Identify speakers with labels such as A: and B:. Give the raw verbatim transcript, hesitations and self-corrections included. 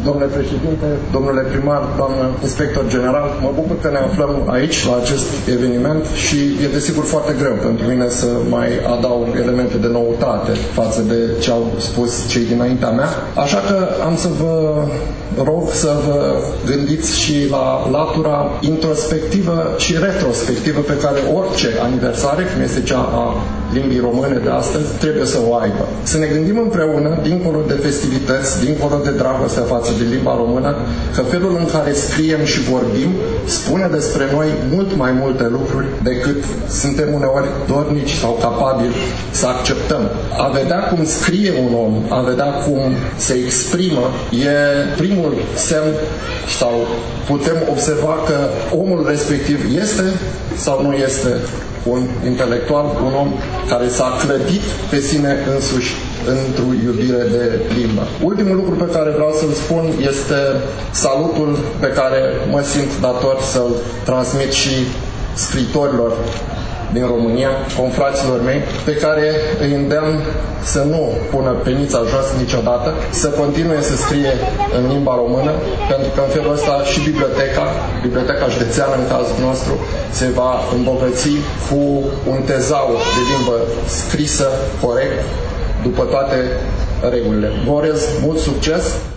A: domnule președinte, domnule primar, doamnă inspector general. Mă bucur că ne aflăm aici la acest eveniment și e desigur foarte greu pentru mine să mai adaug elemente de noutate față de ce au spus cei dinaintea mea. Așa că am să vă rog să vă gândiți și la latura introspectivă și retrospectivă pe care orice aniversare, cum este cea a limbii române de astăzi, trebuie să o aibă. Să ne gândim împreună, dincolo de festivități, dincolo de dragostea față de limba română, că felul în care scriem și vorbim spune despre noi mult mai multe lucruri decât suntem uneori dornici sau capabili să acceptăm. A vedea cum scrie un om, a vedea cum se exprimă, e primul semn sau putem observa că omul respectiv este sau nu este un intelectual, un om care s-a clădit pe sine însuși într-o iubire de limbă. Ultimul lucru pe care vreau să-l spun este salutul pe care mă simt dator să-l transmit și scriitorilor din România, confraților mei, pe care îi îndemn să nu pună penița jos niciodată, să continue să scrie în limba română, pentru că în felul ăsta și biblioteca, biblioteca județeană în cazul nostru, se va îmbogăți cu un tezaur de limbă scrisă corect, după toate regulile. Vă urez mult succes!